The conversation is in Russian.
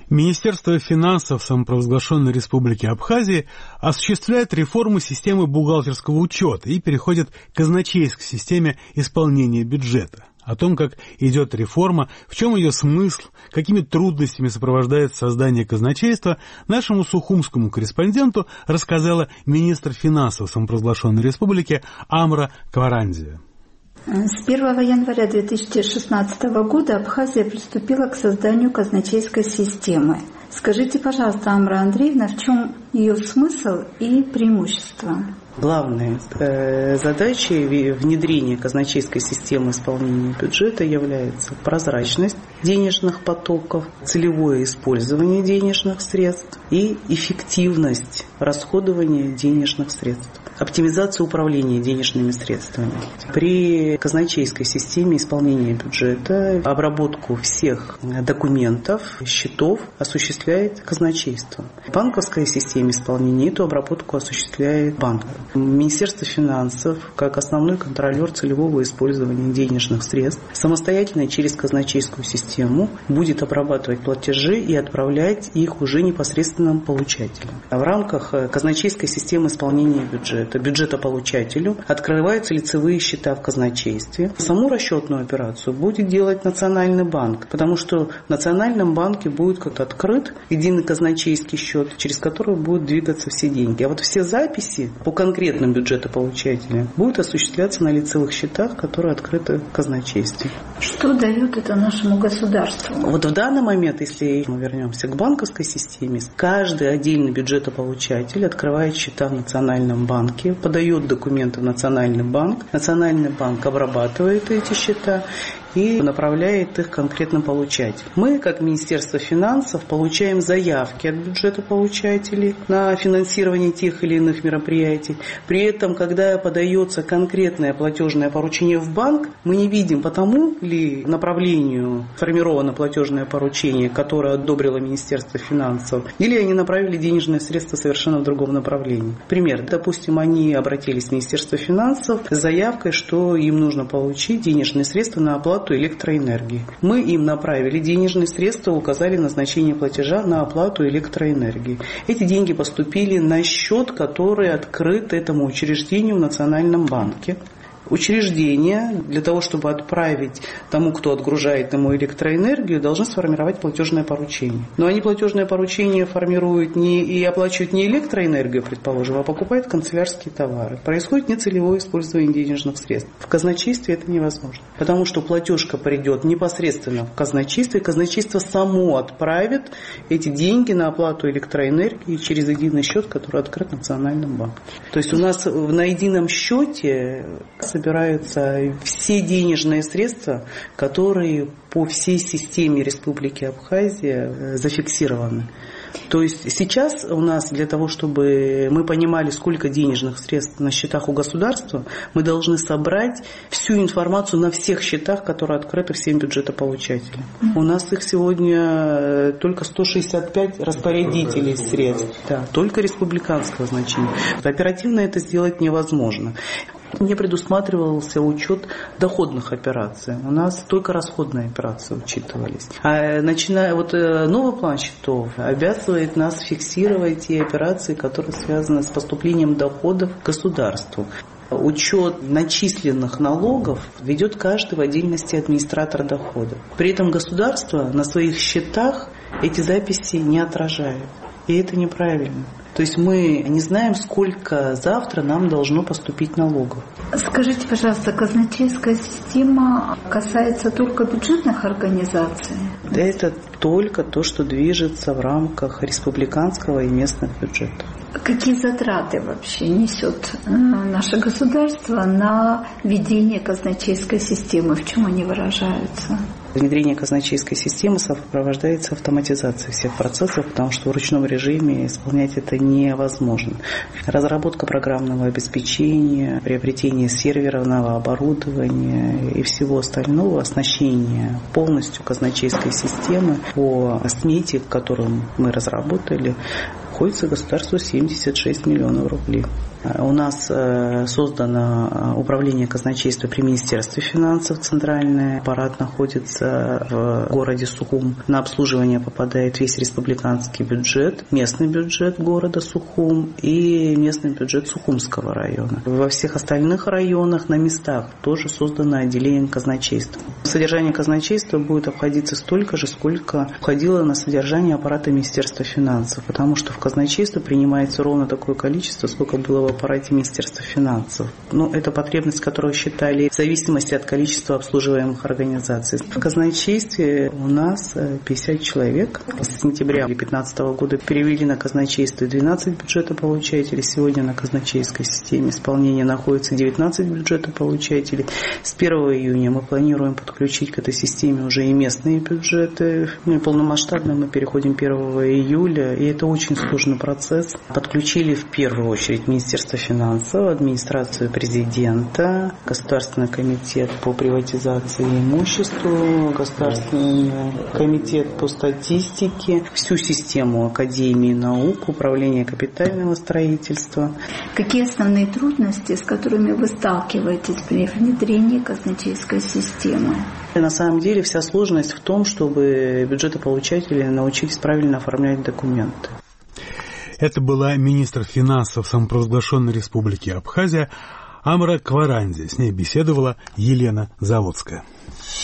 Министерство финансов самопровозглашенной Республики Абхазия осуществляет реформу системы бухгалтерского учета и переходит к казначейской системе исполнения бюджета. О том, как идет реформа, в чем ее смысл, какими трудностями сопровождает создание казначейства, нашему сухумскому корреспонденту рассказала министр финансов самопровозглашенной республики Амра Кварандзе. С 1 января 2016 года Абхазия приступила к созданию казначейской системы. Скажите, пожалуйста, Амра Андреевна, в чем ее смысл и преимущества? Главной задачей внедрения казначейской системы исполнения бюджета является прозрачность денежных потоков, целевое использование денежных средств и эффективность расходования денежных средств. Оптимизация управления денежными средствами. При казначейской системе исполнения бюджета обработку всех документов, счетов осуществляет казначейство. В банковской системе исполнения эту обработку осуществляет банк. Министерство финансов, как основной контролер целевого использования денежных средств, самостоятельно через казначейскую систему будет обрабатывать платежи и отправлять их уже непосредственным получателям. В рамках казначейской системы исполнения бюджетополучателю открываются лицевые счета в казначействе. Саму расчетную операцию будет делать Национальный банк, потому что в Национальном банке будет как-то открыт единый казначейский счет, через который будут двигаться все деньги. А вот все записи по конкретным бюджетополучателям будут осуществляться на лицевых счетах, которые открыты в казначействе. Что дает это нашему государству? Вот в данный момент, если мы вернемся к банковской системе, каждый отдельный бюджетополучатель открывает счета в Национальном банке, подает документы в Национальный банк обрабатывает эти счета и направляет их конкретно получателям. Мы, как Министерство финансов, получаем заявки от бюджетополучателей на финансирование тех или иных мероприятий. При этом, когда подается конкретное платежное поручение в банк, мы не видим, по тому ли направлению формировано платежное поручение, которое одобрило Министерство финансов, или они направили денежные средства совершенно в другом направлении. Пример. Допустим, они обратились в Министерство финансов с заявкой, что им нужно получить денежные средства на оплату электроэнергии. Мы им направили денежные средства, указали назначение платежа на оплату электроэнергии. Эти деньги поступили на счет, который открыт этому учреждению в Национальном банке. Учреждения для того, чтобы отправить тому, кто отгружает ему электроэнергию, должны сформировать платежное поручение. Но они платежное поручение формируют и оплачивают не электроэнергию, предположим, а покупают канцелярские товары. Происходит нецелевое использование денежных средств. В казначействе это невозможно, потому что платежка придет непосредственно в казначейство, и казначейство само отправит эти деньги на оплату электроэнергии через единый счет, который открыт в Национальном банке. То есть у нас на едином счете собираются все денежные средства, которые по всей системе Республики Абхазия зафиксированы. То есть сейчас у нас для того, чтобы мы понимали, сколько денежных средств на счетах у государства, мы должны собрать всю информацию на всех счетах, которые открыты всем бюджетополучателям. У нас их сегодня только 165 распорядителей средств, да, только республиканского значения. Оперативно это сделать невозможно. Не предусматривался учет доходных операций. У нас только расходные операции учитывались. Новый план счетов обязывает нас фиксировать те операции, которые связаны с поступлением доходов к государству. Учет начисленных налогов ведет каждый в отдельности администратор доходов. При этом государство на своих счетах эти записи не отражает. И это неправильно. То есть мы не знаем, сколько завтра нам должно поступить налогов. Скажите, пожалуйста, казначейская система касается только бюджетных организаций? Да, это только то, что движется в рамках республиканского и местных бюджетов. Какие затраты вообще несет наше государство на ведение казначейской системы? В чем они выражаются? Внедрение казначейской системы сопровождается автоматизацией всех процессов, потому что в ручном режиме исполнять это невозможно. Разработка программного обеспечения, приобретение серверного оборудования и всего остального, оснащение полностью казначейской системы по смете, которую мы разработали, обходится государству 76 миллионов рублей. У нас создано управление казначейства при Министерстве финансов. Центральный аппарат находится в городе Сухум. На обслуживание попадает весь республиканский бюджет, местный бюджет города Сухум и местный бюджет Сухумского района. Во всех остальных районах на местах тоже создано отделение казначейства. Содержание казначейства будет обходиться столько же, сколько входило на содержание аппарата Министерства финансов, потому что в казначейство принимается ровно такое количество, сколько было в аппарате Министерства финансов. Это потребность, которую считали в зависимости от количества обслуживаемых организаций. В казначействе у нас 50 человек. С сентября 2015 года перевели на казначейство 12 бюджетополучателей. Сегодня на казначейской системе исполнения находится 19 бюджетополучателей. С 1 июня мы планируем подключить к этой системе уже и местные бюджеты. Полномасштабно мы переходим 1 июля, и это очень сложный процесс. Подключили в первую очередь Министерство финансов, администрацию президента, Государственный комитет по приватизации имущества, Государственный комитет по статистике, всю систему Академии наук, Управление капитального строительства. Какие основные трудности, с которыми вы сталкиваетесь при внедрении казначейской системы? На самом деле вся сложность в том, чтобы бюджетополучатели научились правильно оформлять документы. Это была министр финансов самопровозглашенной республики Абхазия Амра Кваранди. С ней беседовала Елена Заводская.